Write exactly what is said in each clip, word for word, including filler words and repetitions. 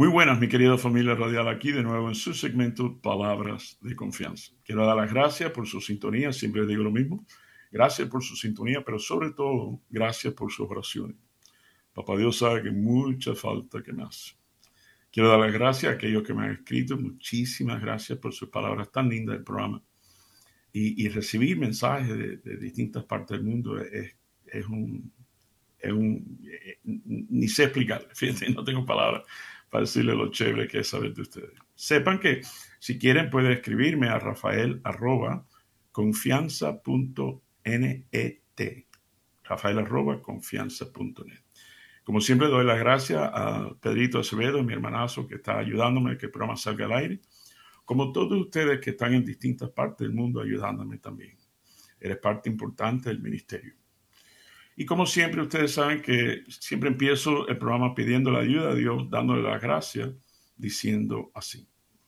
Muy buenas, mi querida familia radial, aquí de nuevo en su segmento Palabras de Confianza. Quiero dar las gracias por su sintonía, siempre digo lo mismo. Gracias por su sintonía, pero sobre todo, gracias por sus oraciones. Papá Dios sabe que mucha falta que me hace. Quiero dar las gracias a aquellos que me han escrito. Muchísimas gracias por sus palabras tan lindas del programa. Y, y recibir mensajes de, de distintas partes del mundo es, es un... Es un eh, ni sé explicar, fíjense, no tengo palabras para decirle lo chévere que es saber de ustedes. Sepan que si quieren pueden escribirme a rafael arroba confianza punto net. Rafael arroba confianza punto net. Como siempre doy las gracias a Pedrito Acevedo, mi hermanazo, que está ayudándome a que el programa salga al aire. Como todos ustedes que están en distintas partes del mundo ayudándome también. Eres parte importante del ministerio. Y como siempre, ustedes saben que siempre empiezo el programa pidiendo la ayuda a Dios, dándole las gracias, diciendo así.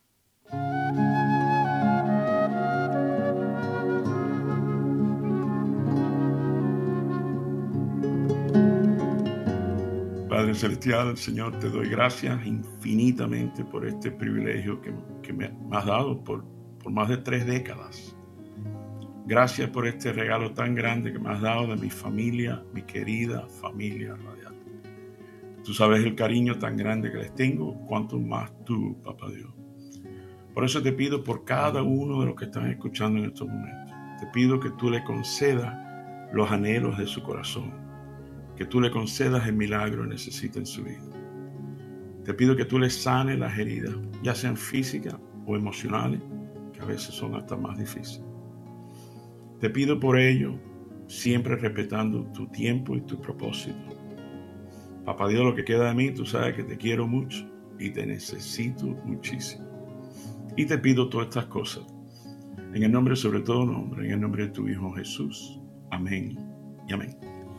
Padre Celestial, Señor, te doy gracias infinitamente por este privilegio que, que me has dado por, por más de tres décadas. Gracias por este regalo tan grande que me has dado de mi familia, mi querida familia radial. Tú sabes el cariño tan grande que les tengo, cuanto más tú, Papá Dios. Por eso te pido por cada uno de los que están escuchando en estos momentos. Te pido que tú le concedas los anhelos de su corazón, que tú le concedas el milagro que necesita en su vida. Te pido que tú le sanes las heridas, ya sean físicas o emocionales, que a veces son hasta más difíciles. Te pido por ello, siempre respetando tu tiempo y tu propósito. Papá Dios, lo que queda de mí, tú sabes que te quiero mucho y te necesito muchísimo. Y te pido todas estas cosas, en el nombre sobre todo nombre, en el nombre de tu Hijo Jesús. Amén y amén.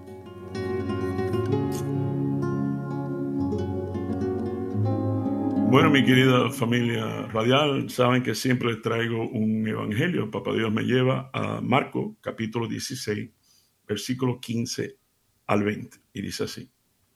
Bueno, mi querida familia radial, saben que siempre les traigo un evangelio. Papá Dios me lleva a Marcos, capítulo dieciséis, versículo quince al veinte. Y dice así.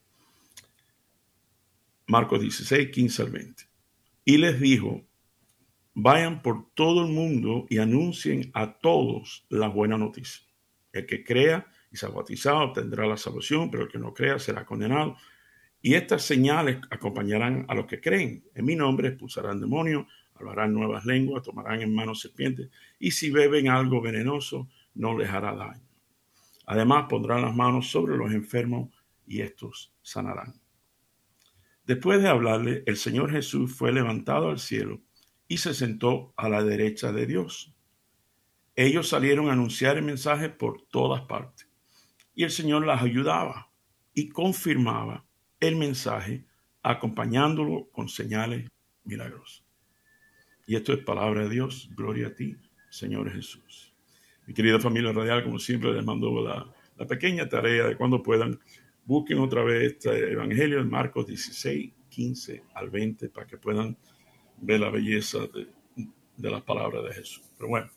Marcos dieciséis, quince al veinte. Y les dijo, vayan por todo el mundo y anuncien a todos la buena noticia. El que crea y sea bautizado obtendrá la salvación, pero el que no crea será condenado. Y estas señales acompañarán a los que creen. En mi nombre expulsarán demonios, hablarán nuevas lenguas, tomarán en manos serpientes, y si beben algo venenoso, no les hará daño. Además, pondrán las manos sobre los enfermos y estos sanarán. Después de hablarle, el Señor Jesús fue levantado al cielo y se sentó a la derecha de Dios. Ellos salieron a anunciar el mensaje por todas partes, y el Señor las ayudaba y confirmaba el mensaje, acompañándolo con señales milagrosas. Y esto es palabra de Dios. Gloria a ti, Señor Jesús. Mi querida familia radial, como siempre, les mando la, la pequeña tarea de cuando puedan, busquen otra vez este evangelio en Marcos dieciséis, quince al veinte, para que puedan ver la belleza de, de las palabras de Jesús. Pero bueno,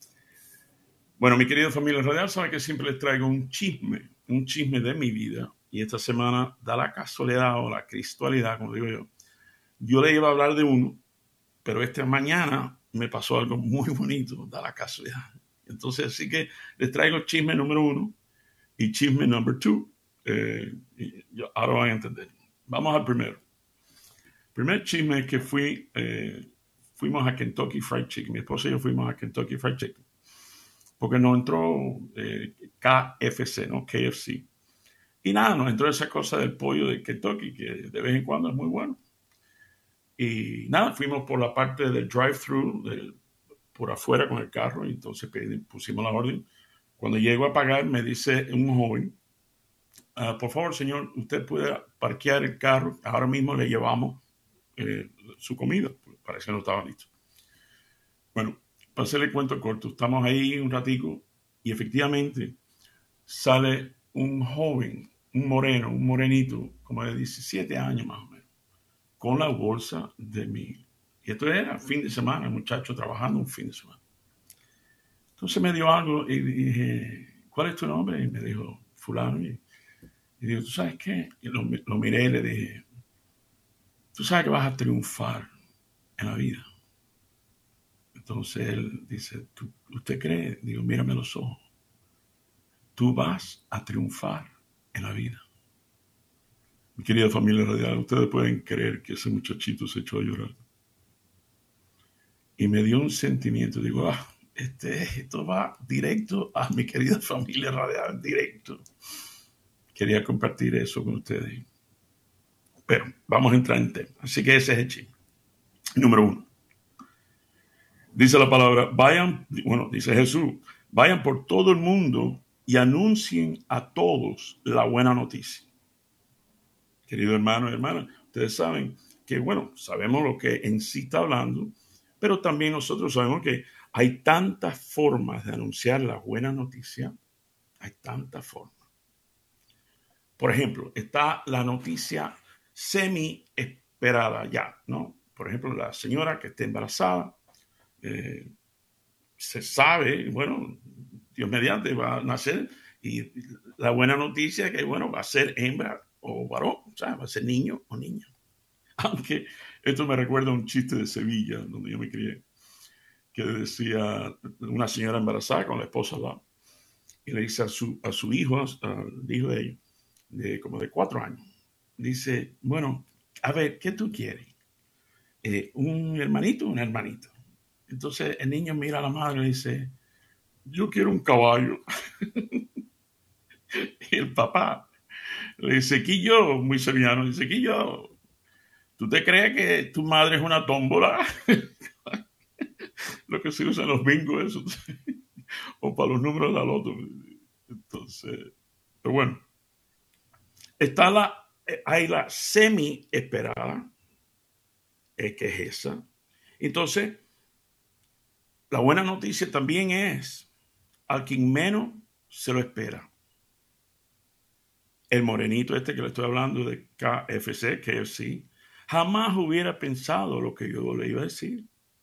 bueno, mi querida familia radial, saben que siempre les traigo un chisme, un chisme de mi vida. Y esta semana da la casualidad o la cristualidad, como digo yo. Yo le iba a hablar de uno, pero esta mañana me pasó algo muy bonito, da la casualidad. Entonces, así que les traigo chisme número uno y chisme number two. Eh, yo, ahora van a entender. Vamos al primero. El primer chisme es que fui, eh, fuimos a Kentucky Fried Chicken. Mi esposa y yo fuimos a Kentucky Fried Chicken. Porque nos entró eh, K F C, ¿no? K F C. Y nada, nos entró esa cosa del pollo de Kentucky, que de vez en cuando es muy bueno. Y nada, fuimos por la parte del drive-thru, por afuera con el carro, y entonces pusimos la orden. Cuando llego a pagar, me dice un joven, uh, por favor, señor, usted puede parquear el carro, ahora mismo le llevamos eh, su comida, parece que no estaba listo. Bueno, para hacerle cuento corto, estamos ahí un ratico, y efectivamente sale un joven, un moreno, un morenito, como de diecisiete años más o menos, con la bolsa de mil. Y esto era fin de semana, el muchacho trabajando un fin de semana. Entonces me dio algo y dije, ¿cuál es tu nombre? Y me dijo, fulano. Y, y digo, ¿tú sabes qué? Y lo, lo miré y le dije, tú sabes que vas a triunfar en la vida. Entonces él dice, ¿Tú, ¿usted cree? Digo, mírame a los ojos. Tú vas a triunfar en la vida. Mi querida familia radial, ustedes pueden creer que ese muchachito se echó a llorar. Y me dio un sentimiento, digo, ah, este, esto va directo a mi querida familia radial, directo. Quería compartir eso con ustedes. Pero vamos a entrar en tema. Así que ese es el chisme. Número uno. Dice la palabra, vayan, bueno, dice Jesús, vayan por todo el mundo y anuncien a todos la buena noticia. Queridos hermanos y hermanas, ustedes saben que, bueno, sabemos lo que en sí está hablando, pero también nosotros sabemos que hay tantas formas de anunciar la buena noticia, hay tantas formas. Por ejemplo, está la noticia semi-esperada ya, ¿no? Por ejemplo, la señora que está embarazada, eh, se sabe, bueno, Dios mediante va a nacer y la buena noticia es que, bueno, va a ser hembra o varón, o sea, va a ser niño o niña. Aunque esto me recuerda a un chiste de Sevilla, donde yo me crié, que decía una señora embarazada con la esposa al lado, y le dice a su, a su hijo, al hijo de ellos, de como de cuatro años, dice, bueno, a ver, ¿qué tú quieres? Eh, ¿Un hermanito o una hermanita? Entonces el niño mira a la madre y dice, yo quiero un caballo. Y el papá le dice, Quillo, muy sevillano, dice, Quillo, ¿tú te crees que tu madre es una tómbola? Lo que se usa en los bingos, eso. O para los números de la loto. Entonces, pero bueno, está la, hay la semi esperada, es que es esa. Entonces, la buena noticia también es al quien menos se lo espera. El morenito este que le estoy hablando de K F C, K F C, jamás hubiera pensado lo que yo le iba a decir.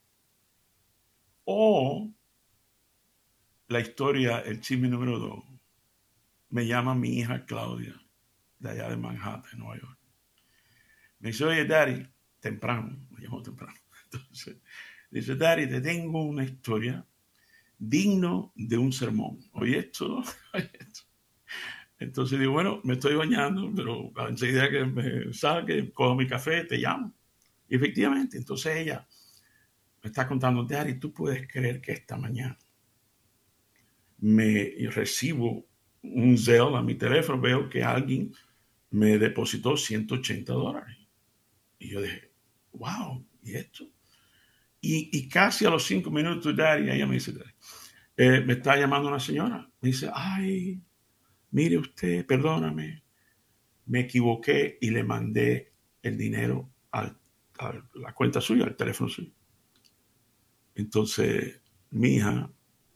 O la historia, el chisme número dos, me llama mi hija Claudia, de allá de Manhattan, Nueva York. Me dice, oye, Daddy, temprano, me llamó temprano. Entonces, dice, Daddy, te tengo una historia digno de un sermón. Oye esto, oye esto. Entonces digo, bueno, me estoy bañando, pero enseguida que me salga, cojo mi café, te llamo. Y efectivamente, entonces ella me está contando, Daddy, tú puedes creer que esta mañana me recibo un Zelle a mi teléfono, veo que alguien me depositó ciento ochenta dólares. Y yo dije, wow, ¿y esto? Y, y casi a los cinco minutos, Daddy, ella me dice, Daddy, eh, me está llamando una señora. Me dice, ay, mire usted, perdóname, me equivoqué y le mandé el dinero al, a la cuenta suya, al teléfono suyo. Entonces, mi hija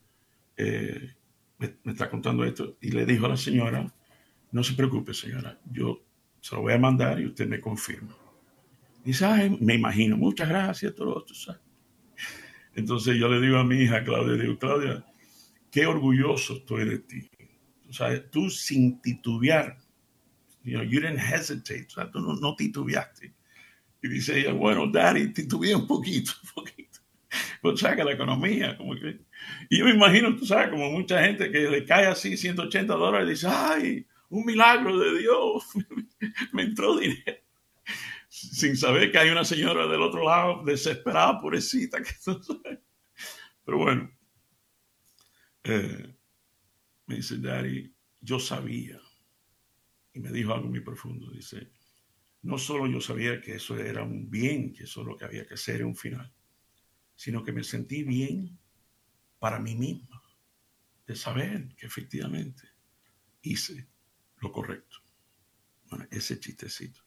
eh, me, me está contando esto y le dijo a la señora, no se preocupe, señora, yo se lo voy a mandar y usted me confirma. Dice, ay, me imagino, muchas gracias, todo esto, ¿sabes? Entonces yo le digo a mi hija, Claudia, digo, Claudia, qué orgulloso estoy de ti. O sea, tú sin titubear, you know, you didn't hesitate, o sea, tú no, no titubeaste. Y dice ella, bueno, Daddy, titubeé un poquito, un poquito. Pues saca la economía, como que... Y yo me imagino, tú sabes, como mucha gente que le cae así ciento ochenta dólares y dice, ay, un milagro de Dios, me entró dinero. Sin saber que hay una señora del otro lado desesperada, pobrecita. Que no sabe. Pero bueno, eh, me dice, Daddy, yo sabía. Y me dijo algo muy profundo. Dice, no solo yo sabía que eso era un bien, que eso es lo que había que hacer en un final, sino que me sentí bien para mí misma, de saber que efectivamente hice lo correcto. Bueno, ese chistecito.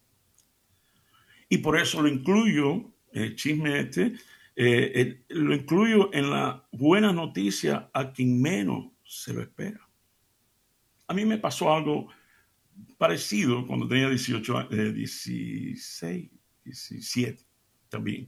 Y por eso lo incluyo, el chisme este, eh, eh, lo incluyo en la buena noticia a quien menos se lo espera. A mí me pasó algo parecido cuando tenía dieciocho, eh, dieciséis, diecisiete también.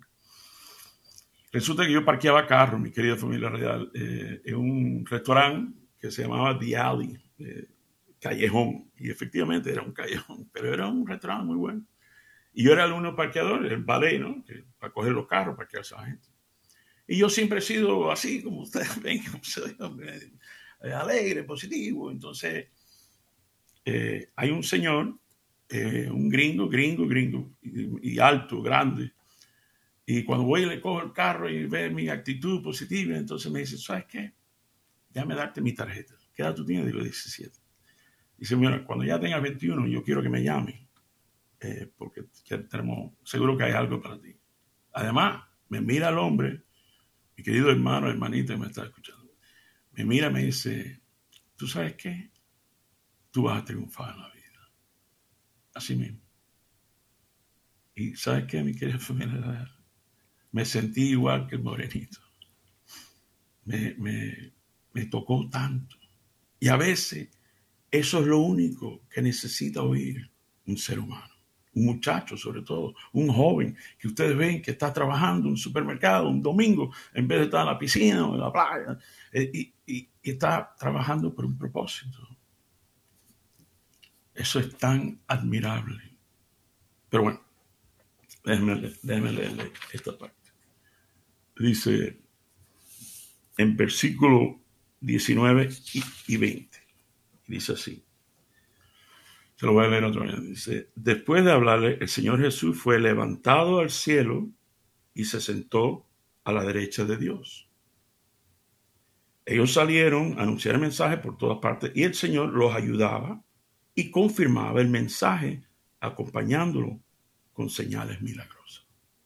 Resulta que yo parqueaba carro, mi querida familia real, eh, en un restaurante que se llamaba The Alley, eh, Callejón. Y efectivamente era un callejón, pero era un restaurante muy bueno. Y yo era el único parqueador, el valet, ¿no? Que, para coger los carros, parquearse a la gente. Y yo siempre he sido así, como ustedes ven, soy hombre alegre, positivo. Entonces, eh, hay un señor, eh, un gringo, gringo, gringo, y, y alto, grande. Y cuando voy y le cojo el carro y ve mi actitud positiva, entonces me dice, ¿sabes qué? Déjame darte mi tarjeta. ¿Qué edad tú tienes? Digo, diecisiete. Dice, mira, cuando ya tengas veintiuno, yo quiero que me llame, eh, porque tenemos, seguro que hay algo para ti. Además, me mira el hombre, mi querido hermano, hermanita que me está escuchando, me mira y me dice, ¿tú sabes qué? Tú vas a triunfar en la vida. Así mismo. Y ¿sabes qué, mi querida familia? Me sentí igual que el morenito. Me, me, me tocó tanto. Y a veces eso es lo único que necesita oír un ser humano. Un muchacho, sobre todo, un joven que ustedes ven que está trabajando en un supermercado un domingo en vez de estar en la piscina o en la playa, eh, y, y, y está trabajando por un propósito. Eso es tan admirable. Pero bueno, déjenme, déjenme leerle esta parte. Dice en versículo diecinueve y veinte. Dice así. Se lo voy a leer otra vez. Dice, después de hablarle, el Señor Jesús fue levantado al cielo y se sentó a la derecha de Dios. Ellos salieron a anunciar el mensaje por todas partes y el Señor los ayudaba y confirmaba el mensaje acompañándolo con señales milagrosas.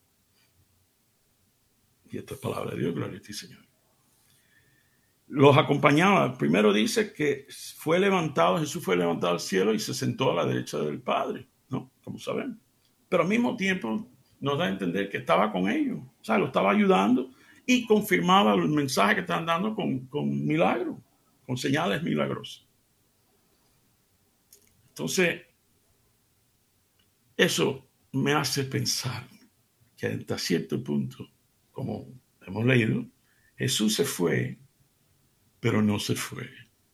Y esta es palabra de Dios, gloria a ti, Señor. Los acompañaba. Primero dice que fue levantado, Jesús fue levantado al cielo y se sentó a la derecha del Padre, ¿no? Como sabemos. Pero al mismo tiempo nos da a entender que estaba con ellos, o sea, lo estaba ayudando y confirmaba el mensaje que están dando con, con milagros, con señales milagrosas. Entonces, eso me hace pensar que hasta cierto punto, como hemos leído, Jesús se fue, pero no se fue.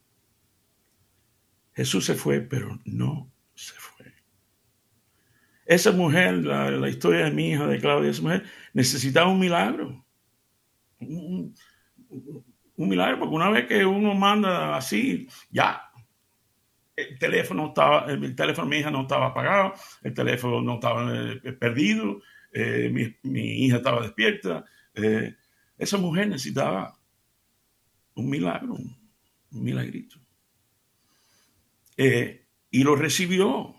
Jesús se fue, pero no se fue. Esa mujer, la, la historia de mi hija, de Claudia, esa mujer necesitaba un milagro. Un, un, un milagro, porque una vez que uno manda así, ya, el teléfono estaba, el teléfono de mi hija no estaba apagado, el teléfono no estaba eh, perdido, eh, mi, mi hija estaba despierta. Eh, esa mujer necesitaba un milagro, un, un milagrito. Eh, y lo recibió.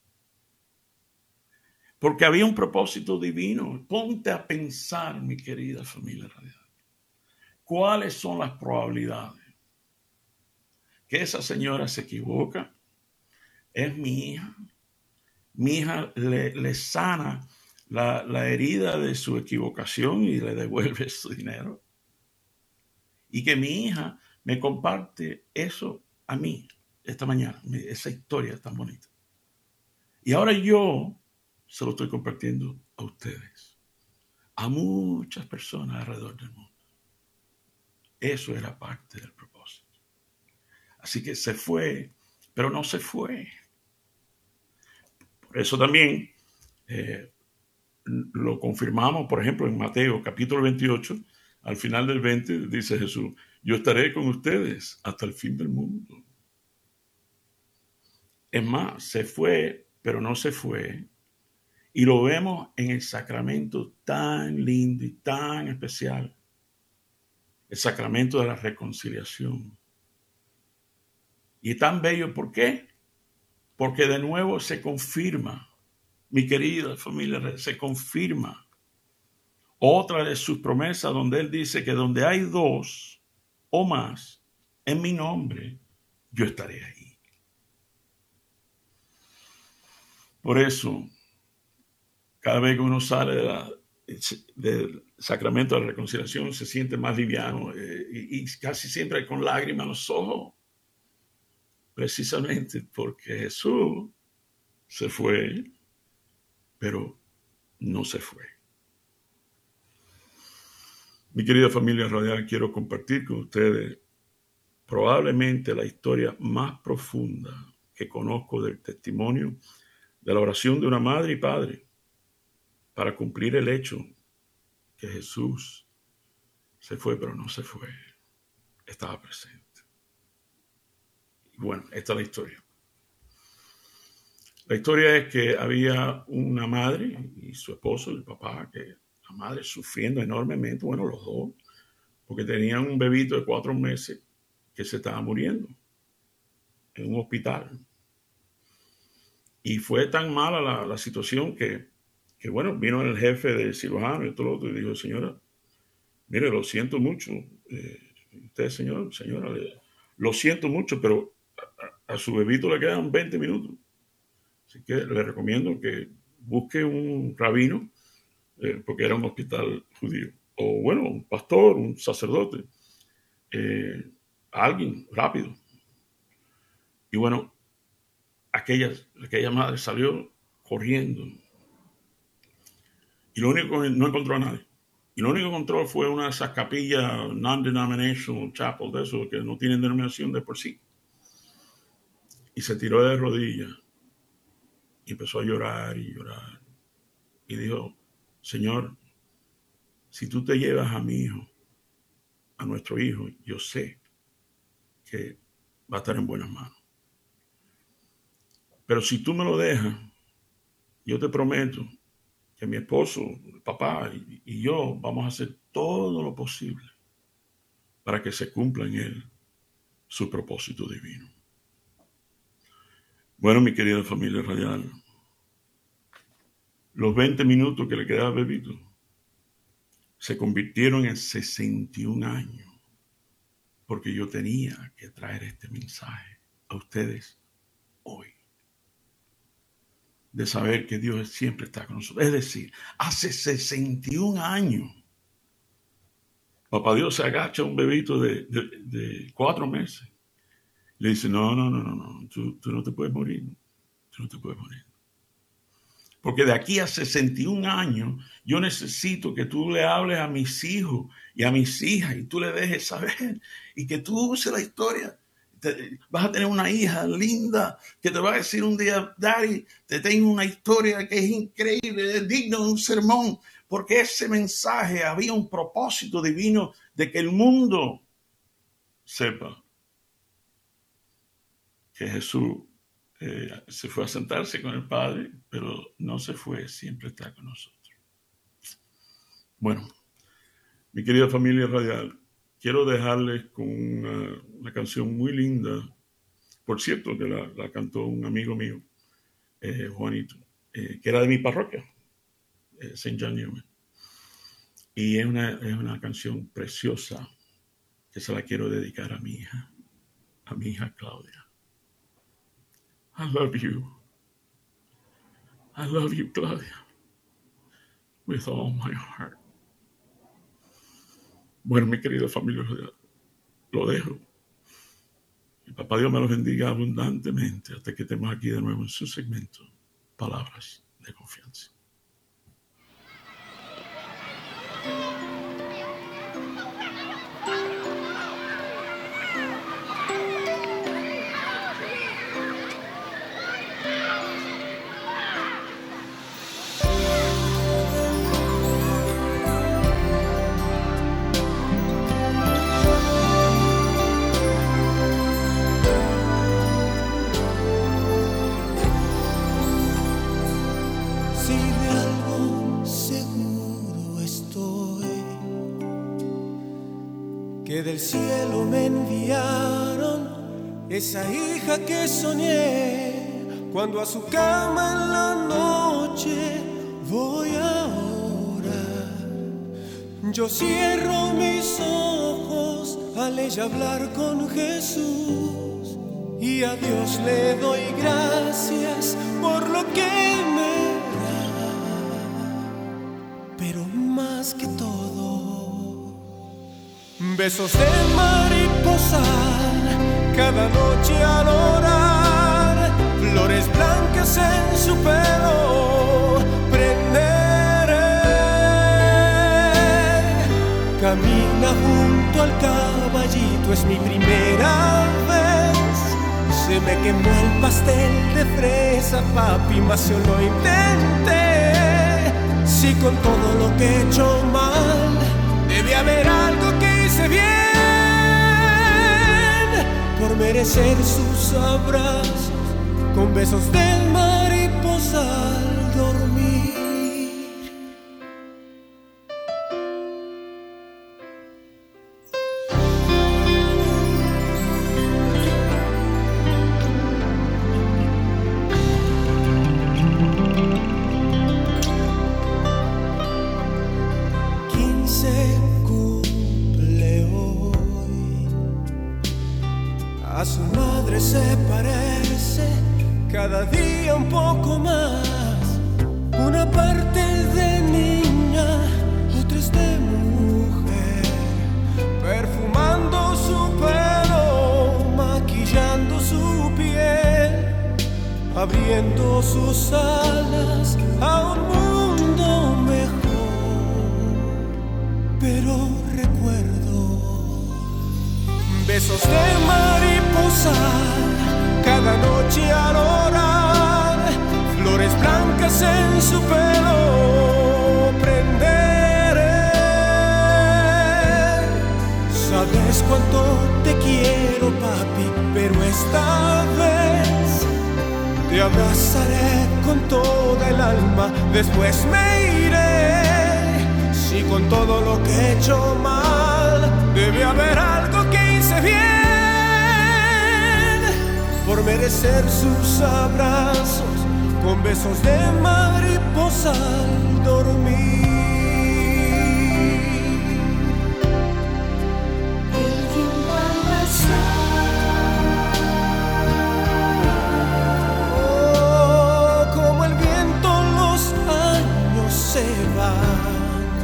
Porque había un propósito divino. Ponte a pensar, mi querida familia radial. ¿Cuáles son las probabilidades que esa señora se equivoca? Es mi hija. Mi hija le, le sana la, la herida de su equivocación y le devuelve su dinero. Y que mi hija me comparte eso a mí esta mañana, esa historia tan bonita. Y ahora yo se lo estoy compartiendo a ustedes, a muchas personas alrededor del mundo. Eso era parte del propósito. Así que se fue, pero no se fue. Por eso también eh, lo confirmamos, por ejemplo, en Mateo capítulo veintiocho, al final del veinte, dice Jesús, yo estaré con ustedes hasta el fin del mundo. Es más, se fue, pero no se fue. Y lo vemos en el sacramento tan lindo y tan especial. El sacramento de la reconciliación. Y tan bello, ¿por qué? Porque de nuevo se confirma, mi querida familia, se confirma otra de sus promesas donde él dice que donde hay dos o más en mi nombre, yo estaré ahí. Por eso, cada vez que uno sale de la, del sacramento de la reconciliación se siente más liviano eh, y, y casi siempre con lágrimas en los ojos, precisamente porque Jesús se fue, pero no se fue. Mi querida familia radial, quiero compartir con ustedes probablemente la historia más profunda que conozco del testimonio de la oración de una madre y padre para cumplir el hecho que Jesús se fue, pero no se fue. Estaba presente. Y bueno, esta es la historia. La historia es que había una madre y su esposo, el papá, que la madre sufriendo enormemente, bueno, los dos, porque tenían un bebito de cuatro meses que se estaba muriendo en un hospital. Y fue tan mala la, la situación que, que, bueno, vino el jefe del cirujano y todo lo otro y dijo, señora, mire, lo siento mucho. Eh, usted, señor, señora, le, lo siento mucho, pero a, a su bebito le quedan veinte minutos. Así que le recomiendo que busque un rabino, eh, porque era un hospital judío. O bueno, un pastor, un sacerdote, eh, alguien rápido. Y bueno, aquella, aquella madre salió corriendo. Y lo único que no encontró a nadie. Y lo único que encontró fue una de esas capillas non-denominational chapel, de eso, que no tienen denominación de por sí. Y se tiró de rodillas. Y empezó a llorar y llorar. Y dijo, Señor, si tú te llevas a mi hijo, a nuestro hijo, yo sé que va a estar en buenas manos. Pero si tú me lo dejas, yo te prometo que mi esposo, el papá y, y yo vamos a hacer todo lo posible para que se cumpla en él su propósito divino. Bueno, mi querida familia radial, los veinte minutos que le quedaba al bebito se convirtieron en sesenta y un años, porque yo tenía que traer este mensaje a ustedes hoy, de saber que Dios siempre está con nosotros. Es decir, hace sesenta y un años, Papá Dios se agacha a un bebito de, de, de cuatro meses. Le dice, no, no, no, no, no, tú, tú no te puedes morir, tú no te puedes morir. Porque de aquí a sesenta y un años, yo necesito que tú le hables a mis hijos y a mis hijas y tú le dejes saber y que tú uses la historia. Te, vas a tener una hija linda que te va a decir un día, Daddy, te tengo una historia que es increíble, es digno de un sermón, porque ese mensaje había un propósito divino de que el mundo sepa que Jesús Eh, se fue a sentarse con el Padre, pero no se fue, siempre está con nosotros. Bueno, mi querida familia radial, quiero dejarles con una, una canción muy linda, por cierto, que la, la cantó un amigo mío, eh, Juanito, eh, que era de mi parroquia, eh, Saint John Newman. Y es una, es una canción preciosa que se la quiero dedicar a mi hija, a mi hija Claudia. I love you. I love you, Claudia, with all my heart. Bueno, mi querida familia, lo dejo. Y papá Dios me los bendiga abundantemente hasta que estemos aquí de nuevo en su segmento, Palabras de Confianza. Que del cielo me enviaron esa hija que soñé cuando a su cama en la noche voy a orar. Yo cierro mis ojos al ella hablar con Jesús y a Dios le doy gracias por lo que me da, pero más que todo besos de mariposa cada noche al orar, flores blancas en su pelo prenderé. Camina junto al caballito, es mi primera vez. Se me quemó el pastel de fresa, papi, mas yo lo intenté. Si con todo lo que he hecho mal, debe haber algo que hice bien, por merecer sus abrazos, con besos de mariposa al dormir. A su madre se parece cada día un poco más. Una parte de niña, otra es de mujer. Perfumando su pelo, maquillando su piel, abriendo sus alas a un mundo mejor. Pero recuerdo besos de mariposa cada noche al orar, flores blancas en su pelo prenderé. Sabes cuánto te quiero, papi, pero esta vez te abrazaré con toda el alma. Después me iré. Si con todo lo que he hecho mal, debe haber algo que hice bien, por merecer sus abrazos, con besos de mariposa al dormir. El tiempo al pasar, oh, como el viento los años se van.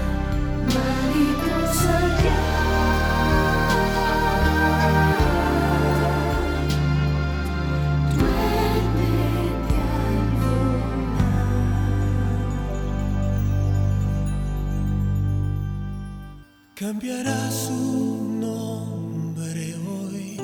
Mariposa ya, duérmete al volar. Cambiará su nombre hoy,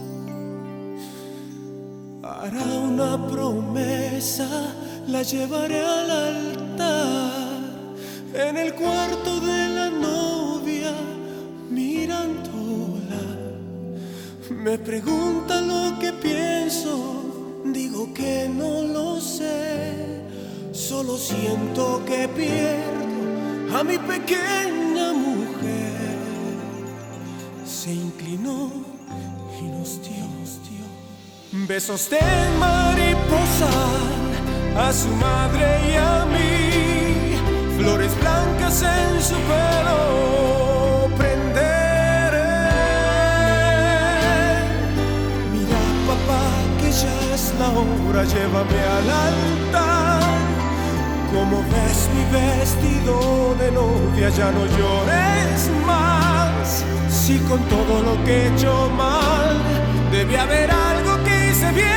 hará una promesa, la llevaré al altar. En el cuarto de la novia, mirándola, me pregunta lo que pienso, digo que no lo sé, solo siento que pierdo a mi pequeña mujer. Se inclinó y nos dio, nos dio besos de mariposa a su madre y a mí, flores blancas en su pelo prenderé. Mira, papá, que ya es la hora, llévame al altar. Como ves mi vestido de novia, ya no llores más. Si con todo lo que he hecho mal, debe haber algo que hice bien,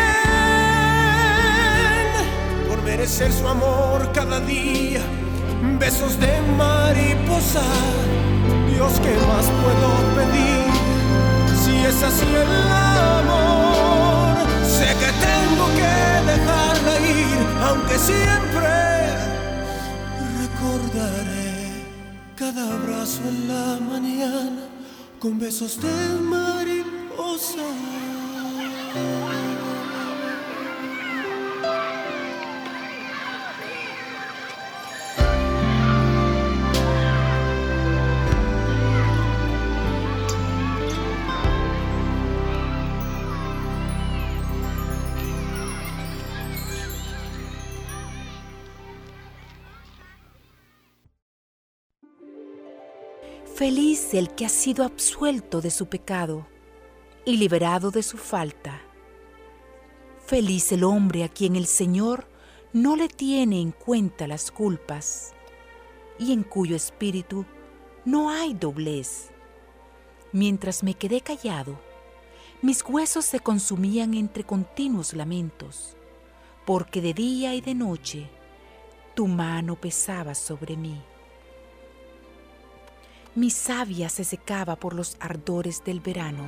por merecer su amor cada día. Besos de mariposa, Dios, ¿qué más puedo pedir? Si es así el amor, sé que tengo que dejarla ir, aunque siempre recordaré cada abrazo en la mañana con besos de mariposa. Feliz el que ha sido absuelto de su pecado y liberado de su falta. Feliz el hombre a quien el Señor no le tiene en cuenta las culpas y en cuyo espíritu no hay doblez. Mientras me quedé callado, mis huesos se consumían entre continuos lamentos, porque de día y de noche tu mano pesaba sobre mí. Mi savia se secaba por los ardores del verano.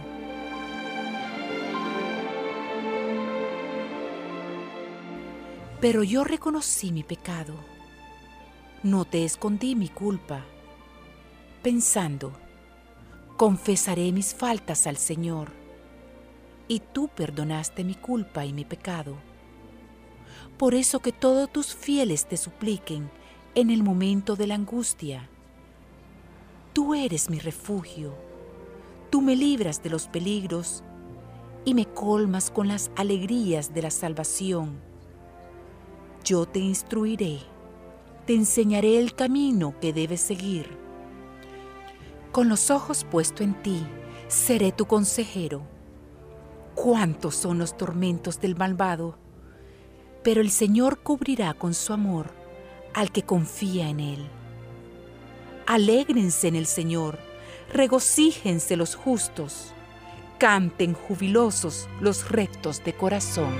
Pero yo reconocí mi pecado. no te escondí mi culpa, pensando, confesaré mis faltas al Señor, y tú perdonaste mi culpa y mi pecado. Por eso que todos tus fieles te supliquen en el momento de la angustia. Tú eres mi refugio, tú me libras de los peligros y me colmas con las alegrías de la salvación. Yo te instruiré, te enseñaré el camino que debes seguir. Con los ojos puestos en ti, seré tu consejero. Cuántos son los tormentos del malvado, pero el Señor cubrirá con su amor al que confía en Él. Alégrense en el Señor, regocíjense los justos, canten jubilosos los rectos de corazón.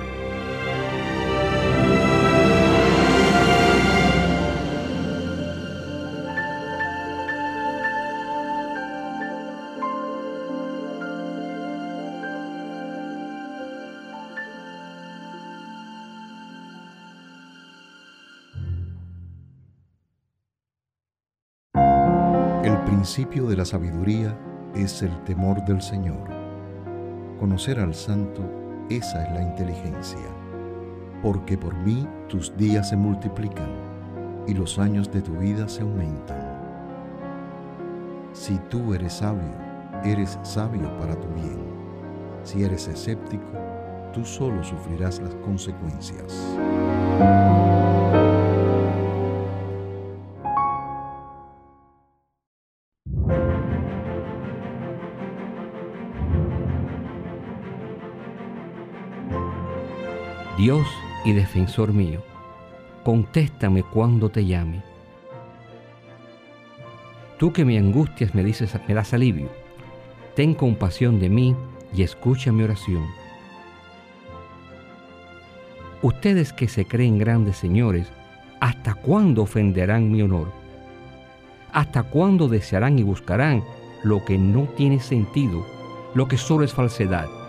El principio de la sabiduría es el temor del Señor. Conocer al Santo, esa es la inteligencia. Porque por mí tus días se multiplican y los años de tu vida se aumentan. Si tú eres sabio, eres sabio para tu bien. Si eres escéptico, tú solo sufrirás las consecuencias. Dios y defensor mío, contéstame cuando te llame. Tú que me angustias me dices, me das alivio. Ten compasión de mí y escucha mi oración. Ustedes que se creen grandes señores, ¿hasta cuándo ofenderán mi honor? ¿Hasta cuándo desearán y buscarán lo que no tiene sentido, lo que solo es falsedad?